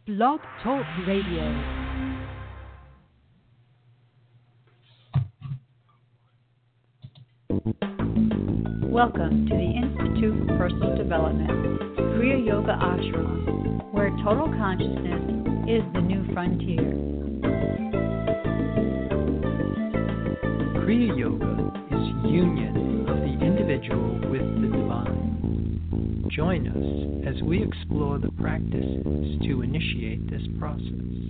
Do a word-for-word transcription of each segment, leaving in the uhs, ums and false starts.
Blog Talk Radio. Welcome to the Institute for Personal Development, Kriya Yoga Ashram, where total consciousness is the new frontier. Kriya Yoga is union of the individual with the divine. Join us as we explore the practices to initiate this process.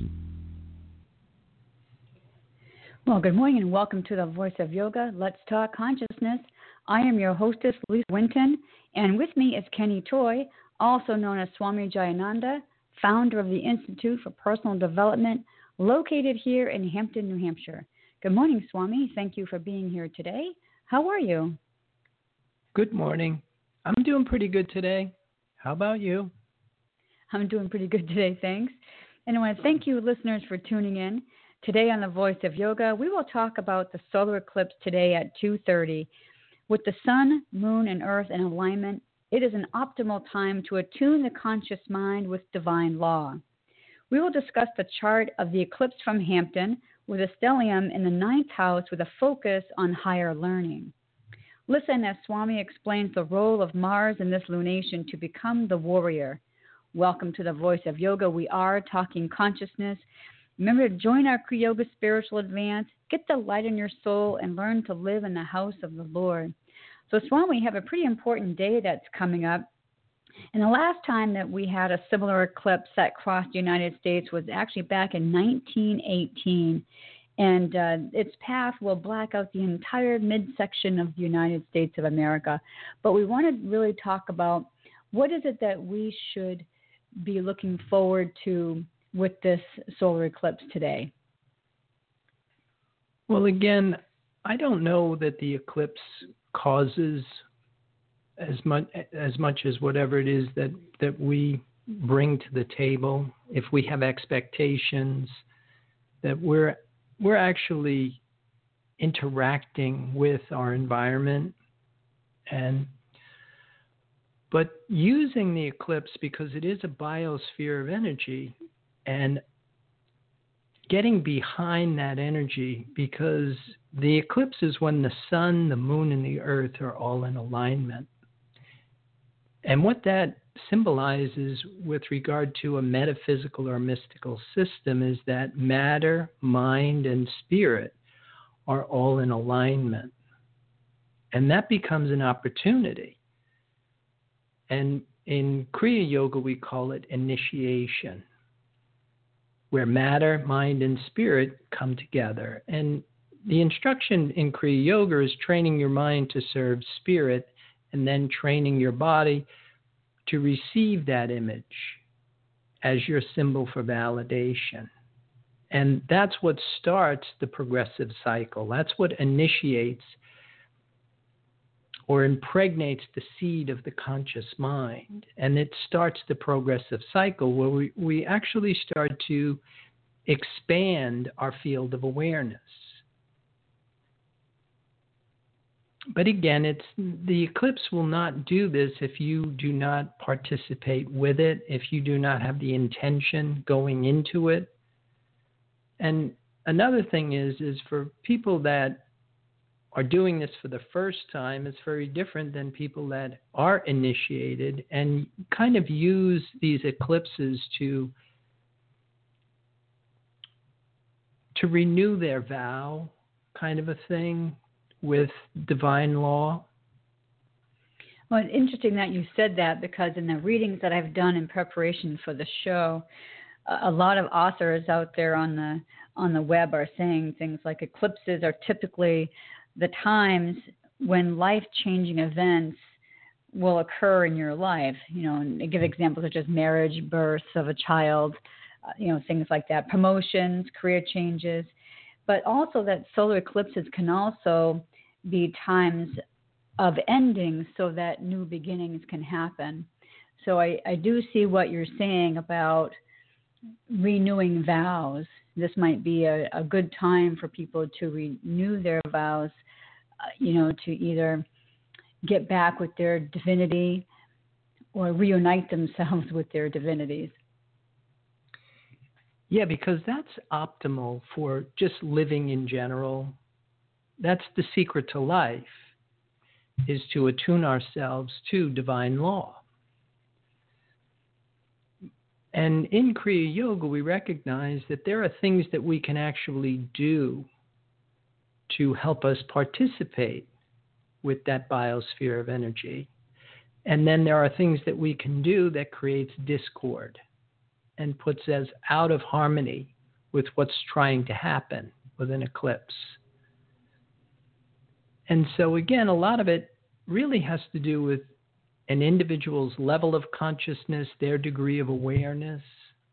Well, good morning and welcome to the Voice of Yoga. Let's Talk Consciousness. I am your hostess, Lisa Winton, and with me is Kenny Toy, also known as Swami Jayananda, founder of the Institute for Personal Development, located here in Hampton, New Hampshire. Good morning, Swami. Thank you for being here today. How are you? Good morning. I'm doing pretty good today. How about you? I'm doing pretty good today, thanks. And I want to thank you, listeners, for tuning in. Today on The Voice of Yoga, we will talk about the solar eclipse today at two thirty. With the sun, moon, and earth in alignment, it is an optimal time to attune the conscious mind with divine law. We will discuss the chart of the eclipse from Hampton with a stellium in the ninth house with a focus on higher learning. Listen as Swami explains the role of Mars in this lunation to become the warrior. Welcome to the Voice of Yoga. We are talking consciousness. Remember to join our Kriya Yoga Spiritual Advance, get the light in your soul, and learn to live in the house of the Lord. So, Swami, we have a pretty important day that's coming up. And the last time that we had a similar eclipse that crossed the United States was actually back in nineteen eighteen. And uh, its path will black out the entire midsection of the United States of America. But we want to really talk about what is it that we should be looking forward to with this solar eclipse today. Well, again, I don't know that the eclipse causes as much as much as whatever it is that, that we bring to the table. If we have expectations that we're we're actually interacting with our environment, and but using the eclipse because it is a biosphere of energy and getting behind that energy, because the eclipse is when the sun, the moon, and the earth are all in alignment. And what that symbolizes with regard to a metaphysical or mystical system is that matter, mind, and spirit are all in alignment. And that becomes an opportunity. And in Kriya Yoga, we call it initiation, where matter, mind, and spirit come together. And the instruction in Kriya Yoga is training your mind to serve spirit and then training your body to receive that image as your symbol for validation. And that's what starts the progressive cycle. That's what initiates or impregnates the seed of the conscious mind. And it starts the progressive cycle where we, we actually start to expand our field of awareness. But again, it's the eclipse will not do this if you do not participate with it, if you do not have the intention going into it. And another thing is, is for people that are doing this for the first time, it's very different than people that are initiated and kind of use these eclipses to, to renew their vow, kind of a thing, with divine law. Well, it's interesting that you said that, because in the readings that I've done in preparation for the show, a lot of authors out there on the on the web are saying things like eclipses are typically the times when life-changing events will occur in your life. You know, and they give examples such as marriage, birth of a child, uh, you know, things like that, promotions, career changes, but also that solar eclipses can also be times of endings so that new beginnings can happen. So I, I do see what you're saying about renewing vows. This might be a, a good time for people to renew their vows, uh, you know, to either get back with their divinity or reunite themselves with their divinities. Yeah, because that's optimal for just living in general. That's the secret to life, is to attune ourselves to divine law. And in Kriya Yoga, we recognize that there are things that we can actually do to help us participate with that biosphere of energy. And then there are things that we can do that creates discord and puts us out of harmony with what's trying to happen with an eclipse. And so again, a lot of it really has to do with an individual's level of consciousness, their degree of awareness.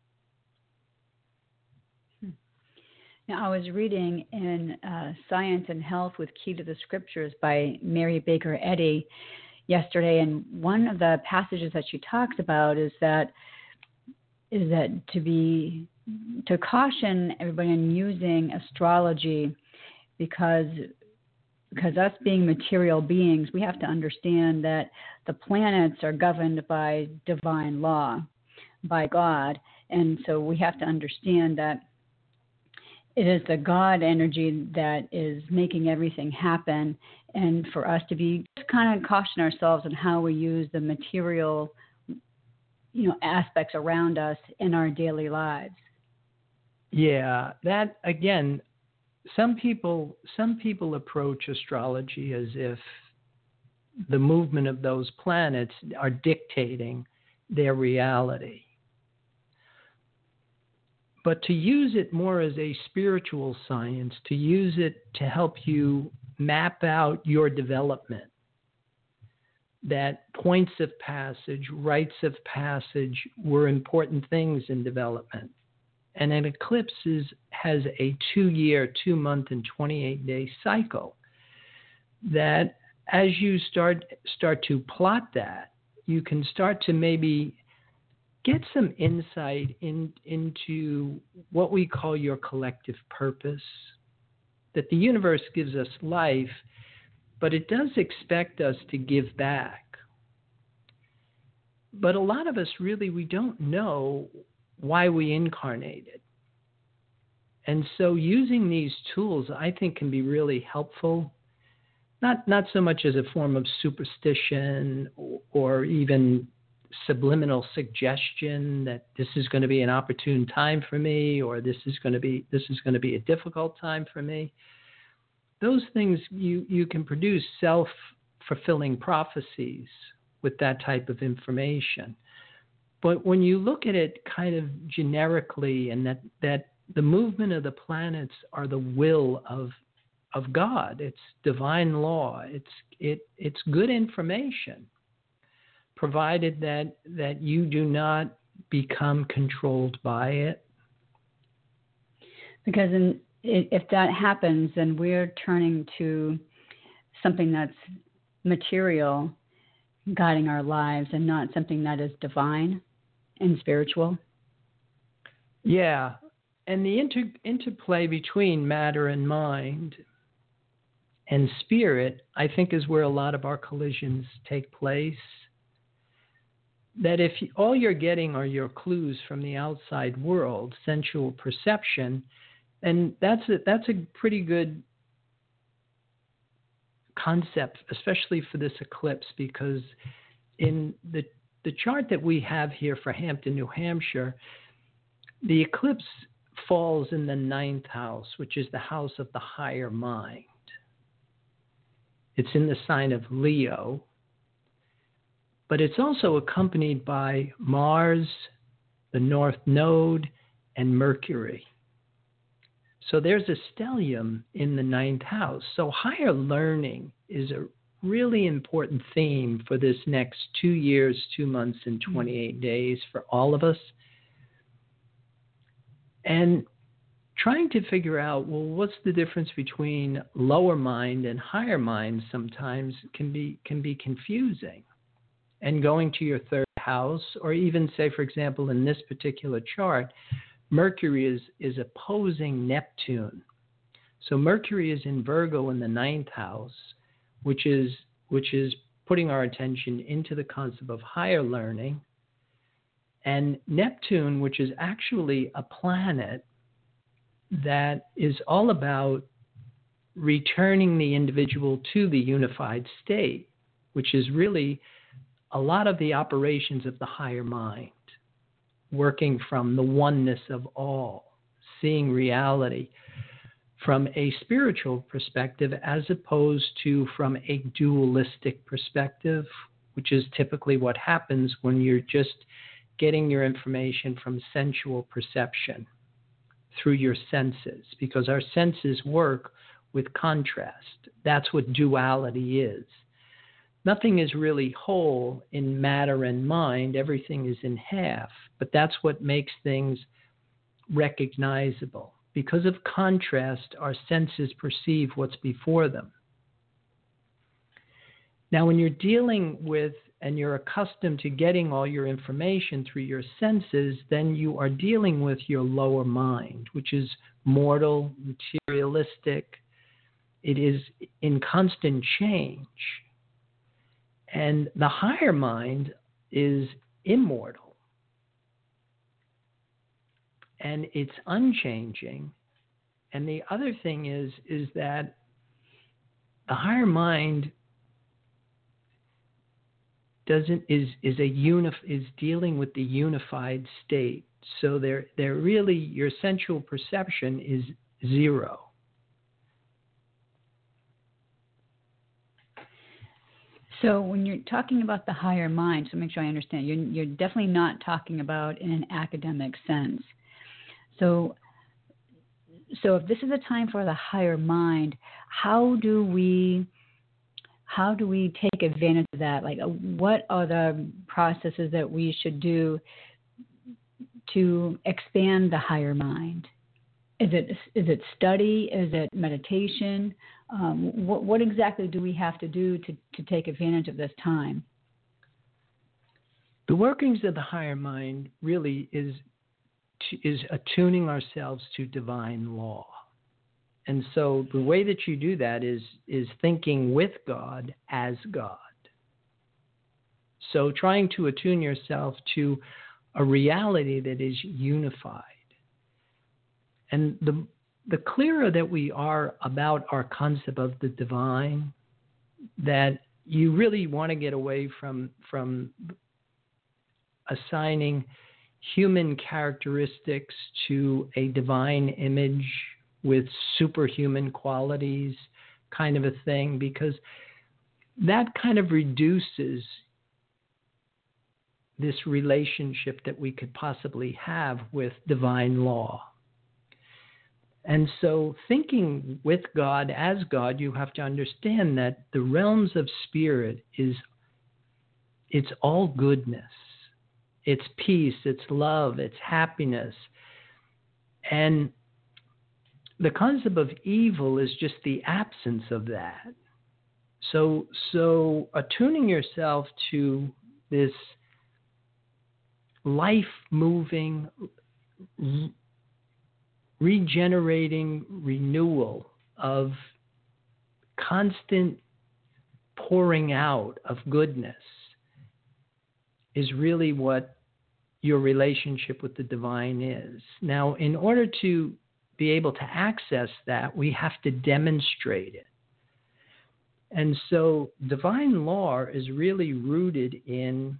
Now, I was reading in uh, Science and Health with Key to the Scriptures by Mary Baker Eddy yesterday, and one of the passages that she talks about is that is that to be to caution everybody in using astrology, because because us being material beings, we have to understand that the planets are governed by divine law, by God, and so we have to understand that it is the God energy that is making everything happen, and for us to be just kind of caution ourselves on how we use the material, you know, aspects around us in our daily lives. Yeah, that again, some people some people approach astrology as if the movement of those planets are dictating their reality. But to use it more as a spiritual science, to use it to help you map out your development, that points of passage, rites of passage were important things in development. And an eclipse is, has a two-year, two-month, and twenty-eight day cycle that as you start start to plot that, you can start to maybe get some insight in, into what we call your collective purpose, that the universe gives us life, but it does expect us to give back. But a lot of us really, we don't know why we incarnated. And so using these tools, I think, can be really helpful, not, not so much as a form of superstition or, or even subliminal suggestion that this is going to be an opportune time for me, or this is going to be this is going to be a difficult time for me. Those things, you you can produce self-fulfilling prophecies with that type of information. But when you look at it kind of generically, and that, that the movement of the planets are the will of of God, it's divine law, it's it it's good information, provided that, that you do not become controlled by it. Because in, if that happens, then we're turning to something that's material guiding our lives and not something that is divine and spiritual. Yeah, and the inter- interplay between matter and mind and spirit, I think, is where a lot of our collisions take place. That if all you're getting are your clues from the outside world, sensual perception, and that's a, that's a pretty good concept, especially for this eclipse, because in the the chart that we have here for Hampton, New Hampshire, the eclipse falls in the ninth house, which is the house of the higher mind. It's in the sign of Leo, but it's also accompanied by Mars, the North Node, and Mercury. So there's a stellium in the ninth house. So higher learning is a really important theme for this next two years, two months, and twenty-eight days for all of us. And trying to figure out, well, what's the difference between lower mind and higher mind sometimes can be can be confusing. And going to your third house, or even say, for example, in this particular chart, Mercury is, is opposing Neptune. So Mercury is in Virgo in the ninth house, which is which is putting our attention into the concept of higher learning. And Neptune, which is actually a planet that is all about returning the individual to the unified state, which is really a lot of the operations of the higher mind, working from the oneness of all, seeing reality from a spiritual perspective as opposed to from a dualistic perspective, which is typically what happens when you're just getting your information from sensual perception through your senses, because our senses work with contrast. That's what duality is. Nothing is really whole in matter and mind. Everything is in half, but that's what makes things recognizable. Because of contrast, our senses perceive what's before them. Now, when you're dealing with and you're accustomed to getting all your information through your senses, then you are dealing with your lower mind, which is mortal, materialistic. It is in constant change. And the higher mind is immortal. And it's unchanging. And the other thing is, is that the higher mind doesn't is is a unif is dealing with the unified state. So they're they're really, your sensual perception is zero. So when you're talking about the higher mind, so make sure I understand, you're you're definitely not talking about in an academic sense. So so if this is a time for the higher mind, how do we How do we take advantage of that? Like, what are the processes that we should do to expand the higher mind? Is it is it study? Is it meditation? Um, what, what exactly do we have to do to, to take advantage of this time? The workings of the higher mind really is to, is attuning ourselves to divine law. And so the way that you do that is is thinking with God as God. So trying to attune yourself to a reality that is unified. And the the clearer that we are about our concept of the divine, that you really want to get away from from assigning human characteristics to a divine image with superhuman qualities kind of a thing, because that kind of reduces this relationship that we could possibly have with divine law. And so thinking with God as God, you have to understand that the realms of spirit is, it's all goodness. It's peace, it's love, it's happiness. And the concept of evil is just the absence of that. So, so attuning yourself to this life-moving, re- regenerating renewal of constant pouring out of goodness is really what your relationship with the divine is. Now, in order to be able to access that, we have to demonstrate it. And so divine law is really rooted in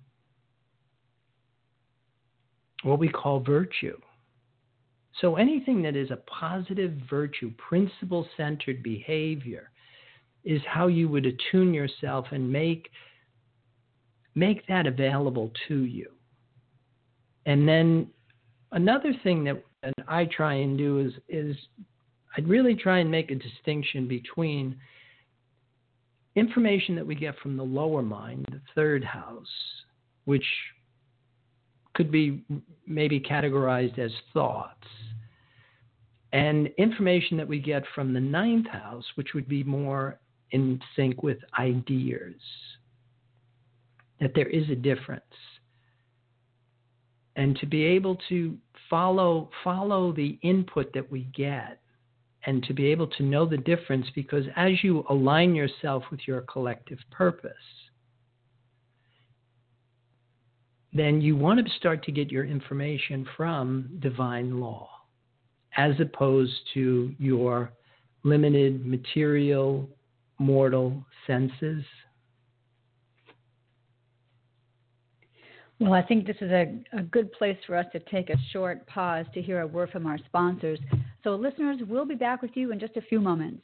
what we call virtue. So anything that is a positive virtue, principle-centered behavior, is how you would attune yourself and make, make that available to you. And then another thing that and I try and do is, is I'd really try and make a distinction between information that we get from the lower mind, the third house, which could be maybe categorized as thoughts, and information that we get from the ninth house, which would be more in sync with ideas, that there is a difference. And to be able to follow follow the input that we get, and to be able to know the difference, because as you align yourself with your collective purpose, then you want to start to get your information from divine law, as opposed to your limited material, mortal senses. Well, I think this is a, a good place for us to take a short pause to hear a word from our sponsors. So, listeners, we'll be back with you in just a few moments.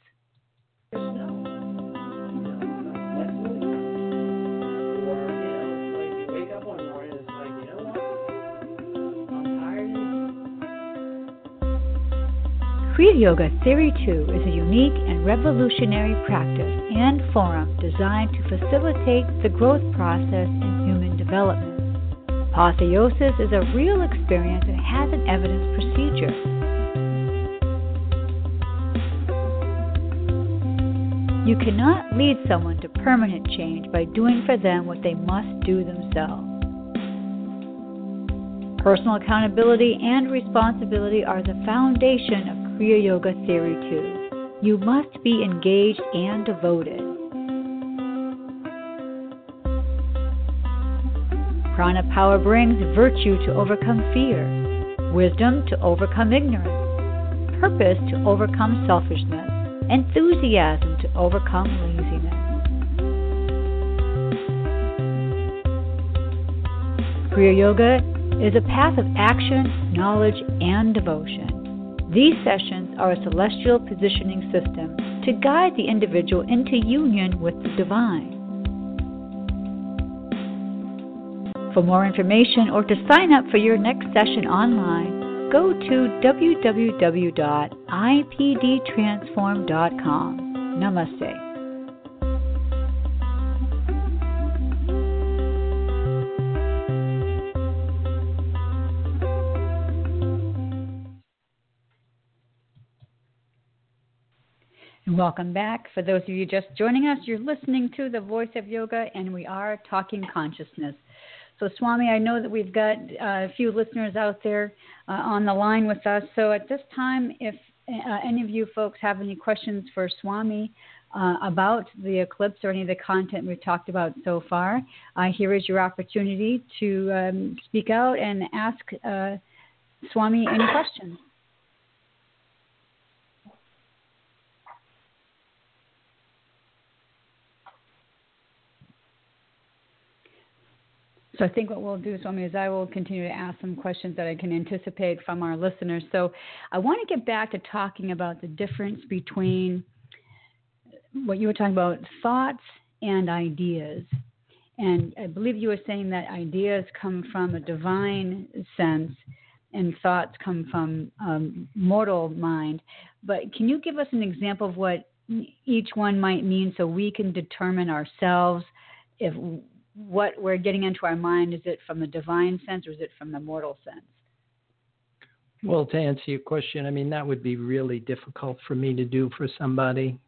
Kriya Yoga Theory two is a unique and revolutionary practice and forum designed to facilitate the growth process in human development. Apotheosis is a real experience and has an evidence procedure. You cannot lead someone to permanent change by doing for them what they must do themselves. Personal accountability and responsibility are the foundation of Kriya Yoga Theory two. You must be engaged and devoted. Prana power brings virtue to overcome fear, wisdom to overcome ignorance, purpose to overcome selfishness, enthusiasm to overcome laziness. Kriya Yoga is a path of action, knowledge, and devotion. These sessions are a celestial positioning system to guide the individual into union with the divine. For more information or to sign up for your next session online, go to w w w dot i p d transform dot com. Namaste. Welcome back. For those of you just joining us, you're listening to The Voice of Yoga, and we are talking consciousness. So, Swami, I know that we've got uh, a few listeners out there uh, on the line with us. So at this time, if uh, any of you folks have any questions for Swami uh, about the eclipse or any of the content we've talked about so far, uh, here is your opportunity to um, speak out and ask uh, Swami any questions. So I think what we'll do, Swami, is I will continue to ask some questions that I can anticipate from our listeners. So I want to get back to talking about the difference between what you were talking about, thoughts and ideas. And I believe you were saying that ideas come from a divine sense and thoughts come from um, mortal mind. But can you give us an example of what each one might mean so we can determine ourselves if what we're getting into our mind, is it from the divine sense or is it from the mortal sense? Well, to answer your question, I mean, that would be really difficult for me to do for somebody.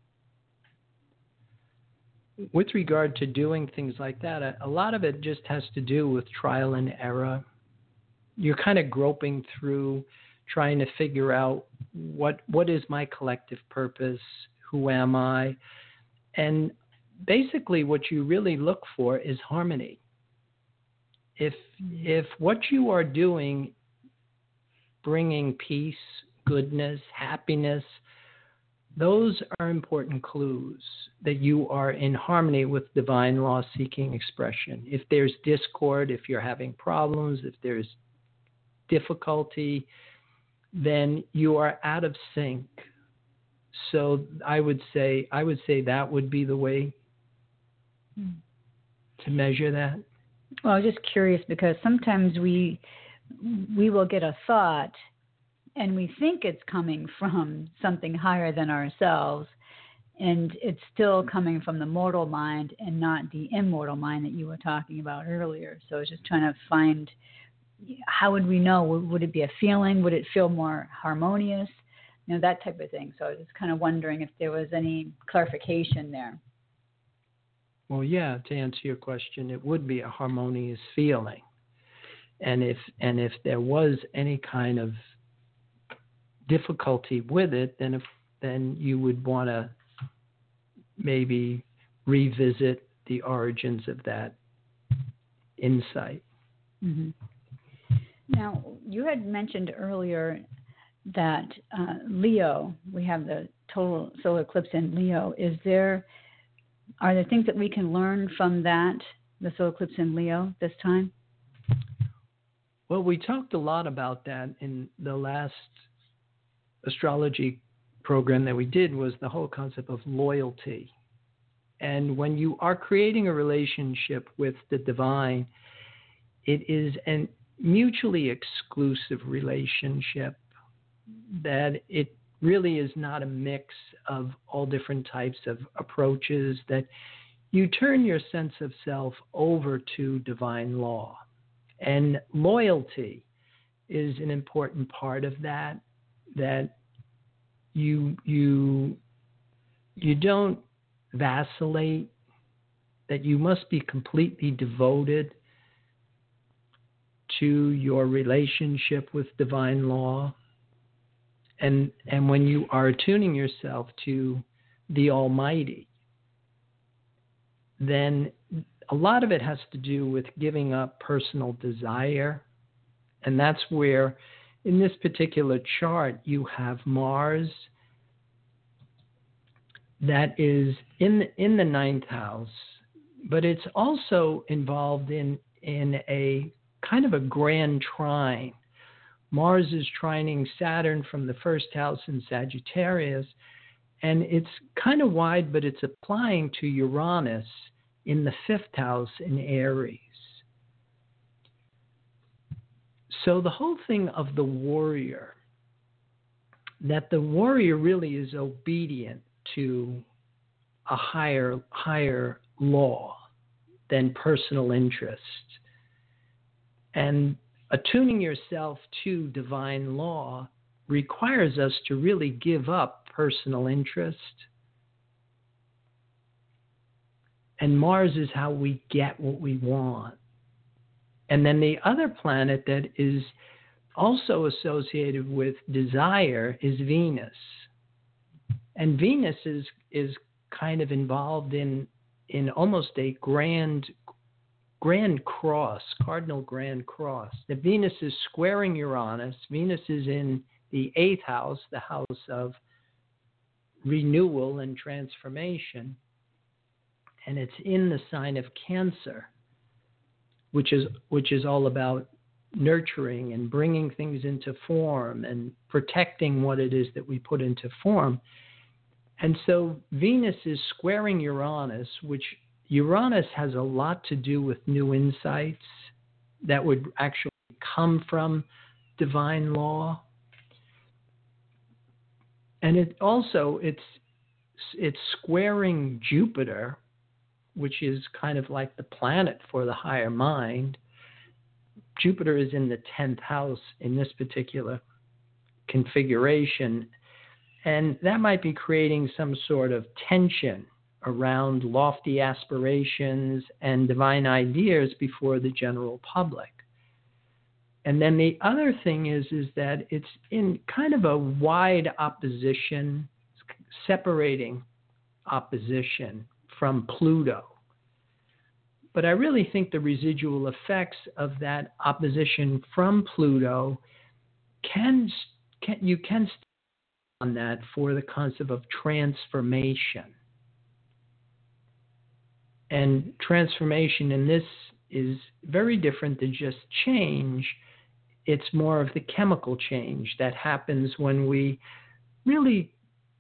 With regard to doing things like that, a, a lot of it just has to do with trial and error. You're kind of groping through, trying to figure out what what is my collective purpose, who am I, and basically, what you really look for is harmony. If if what you are doing, bringing peace, goodness, happiness, those are important clues that you are in harmony with divine law-seeking expression. If there's discord, if you're having problems, if there's difficulty, then you are out of sync. So I would say I would say that would be the way to measure that. Well, I was just curious because sometimes we we will get a thought and we think it's coming from something higher than ourselves, and it's still coming from the mortal mind and not the immortal mind that you were talking about earlier. So I was just trying to find, how would we know? Would it be a feeling? Would it feel more harmonious? You know, that type of thing. So I was just kind of wondering if there was any clarification there. Well, yeah, to answer your question, it would be a harmonious feeling. And if and if there was any kind of difficulty with it, then if then you would want to maybe revisit the origins of that insight. Mm-hmm. Now, you had mentioned earlier that uh, Leo, we have the total solar eclipse in Leo. Is there, are there things that we can learn from that, the solar eclipse in Leo this time? Well, we talked a lot about that in the last astrology program that we did, was the whole concept of loyalty. And when you are creating a relationship with the divine, it is a mutually exclusive relationship, that it really is not a mix of all different types of approaches, that you turn your sense of self over to divine law. And loyalty is an important part of that, that you you you don't vacillate, that you must be completely devoted to your relationship with divine law. And and when you are attuning yourself to the Almighty, then a lot of it has to do with giving up personal desire. And that's where, in this particular chart, you have Mars that is in the, in the ninth house, but it's also involved in, in a kind of a grand trine. Mars is trining Saturn from the first house in Sagittarius, and it's kind of wide, but it's applying to Uranus in the fifth house in Aries. So the whole thing of the warrior, that the warrior really is obedient to a higher higher law than personal interest. And attuning yourself to divine law requires us to really give up personal interest. And Mars is how we get what we want. And then the other planet that is also associated with desire is Venus. And Venus is is kind of involved in in almost a grand grand cross, cardinal grand cross. That Venus is squaring Uranus. Venus is in the eighth house, the house of renewal and transformation. And it's in the sign of Cancer, which is which is all about nurturing and bringing things into form and protecting what it is that we put into form. And so Venus is squaring Uranus, which Uranus has a lot to do with new insights that would actually come from divine law. And it also, it's it's squaring Jupiter, which is kind of like the planet for the higher mind. Jupiter is in the tenth house in this particular configuration, and that might be creating some sort of tension around lofty aspirations and divine ideas before the general public. And then the other thing is, is that it's in kind of a wide opposition, separating opposition from Pluto. But I really think the residual effects of that opposition from Pluto can, can you can stand on that for the concept of transformation. And transformation in this is very different than just change. It's more of the chemical change that happens when we really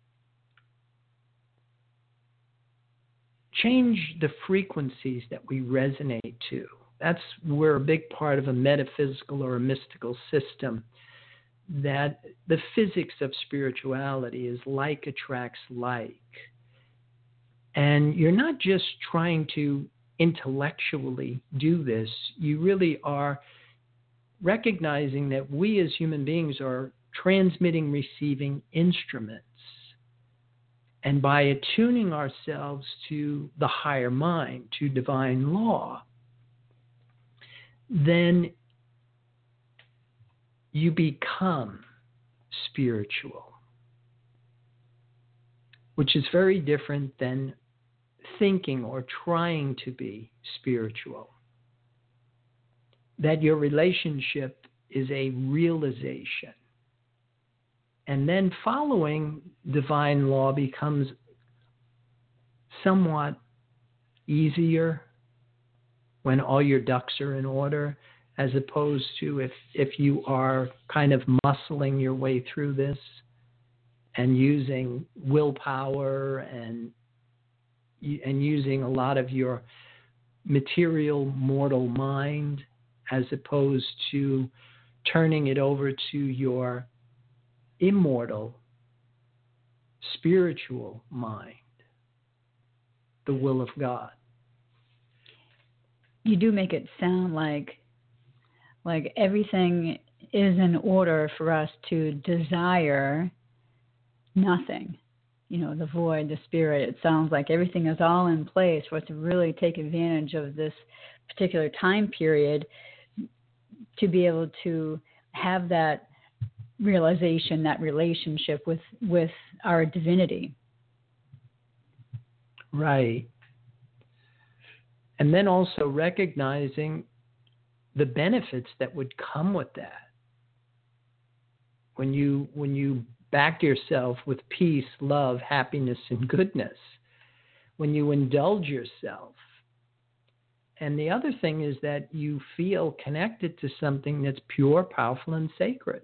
change the frequencies that we resonate to. That's where a big part of a metaphysical or a mystical system, that the physics of spirituality is like attracts like. And you're not just trying to intellectually do this. You really are recognizing that we as human beings are transmitting, receiving instruments. And by attuning ourselves to the higher mind, to divine law, then you become spiritual, which is very different than thinking or trying to be spiritual. that your relationship is a realization. And then following divine law becomes somewhat easier when all your ducks are in order, as opposed to if, if you are kind of muscling your way through this and using willpower and and using a lot of your material mortal mind, as opposed to turning it over to your immortal spiritual mind, the will of God. You do make it sound like like everything is in order for us to desire nothing. You know, the void, the spirit. It sounds like everything is all in place for us to really take advantage of this particular time period, to be able to have that realization, that relationship with, with our divinity. Right. And then also recognizing the benefits that would come with that. When you when you back yourself with peace, love, happiness, and goodness, when you indulge yourself. And the other thing is that you feel connected to something that's pure, powerful, and sacred.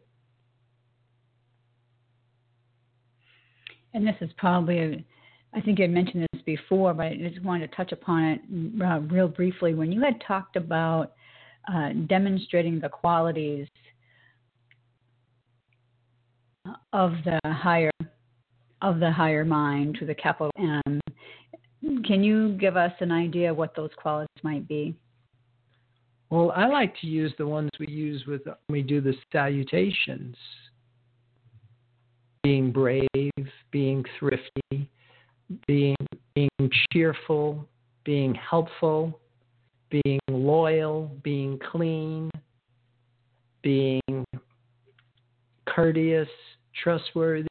And this is probably, a, I think you had mentioned this before, but I just wanted to touch upon it uh, real briefly. When you had talked about uh, demonstrating the qualities of the higher of the higher mind to the capital M, can you give us an idea of what those qualities might be? Well, I like to use the ones we use with when we do the salutations. Being brave, being thrifty, being being cheerful, being helpful, being loyal, being clean, being courteous, trustworthy,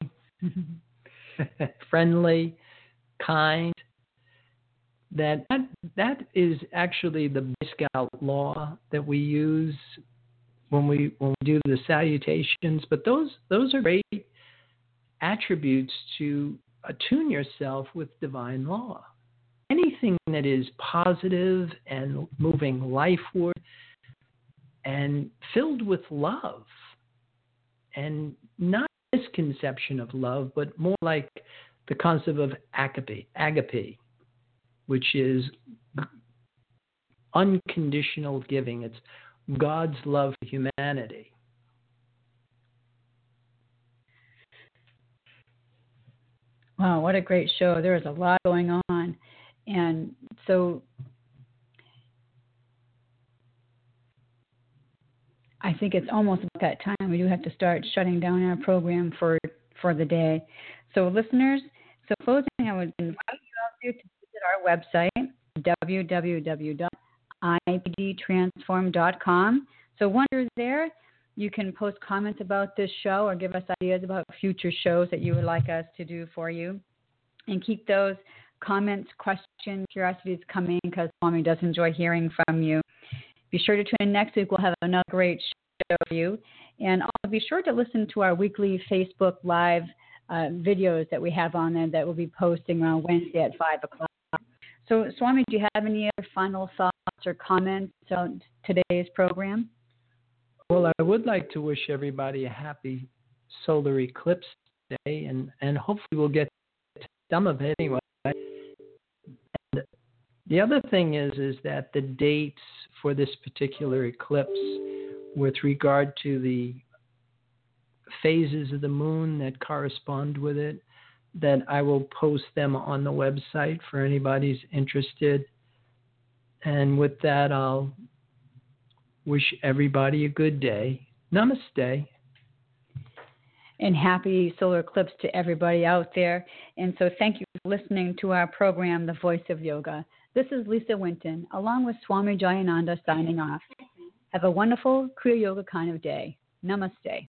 friendly, kind. That, that that is actually the Boy Scout law that we use when we when we do the salutations. But those those are great attributes to attune yourself with divine law. Anything that is positive and moving lifeward and filled with love, and not misconception of love, but more like the concept of agape, agape, which is unconditional giving. It's God's love for humanity. Wow, what a great show. There is a lot going on. And so I think it's almost about that time. We do have to start shutting down our program for, for the day. So listeners, so closing, I would invite you out there to visit our website, w w w dot i p d transform dot com. So once you're there, you can post comments about this show or give us ideas about future shows that you would like us to do for you. And keep those comments, questions, curiosities coming, because Swami does enjoy hearing from you. Be sure to tune in next week. We'll have another great show for you. And also be sure to listen to our weekly Facebook Live uh, videos that we have on there that we'll be posting around Wednesday at five o'clock. So, Swami, do you have any other final thoughts or comments on today's program? Well, I would like to wish everybody a happy solar eclipse day, and, and hopefully we'll get some of it anyway. And the other thing is, is that the dates for this particular eclipse with regard to the phases of the moon that correspond with it, that I will post them on the website for anybody's interested. And with that, I'll wish everybody a good day. Namaste. And happy solar eclipse to everybody out there. And so thank you for listening to our program, The Voice of Yoga. This is Lisa Winton, along with Swami Jayananda, signing off. Have a wonderful Kriya Yoga kind of day. Namaste.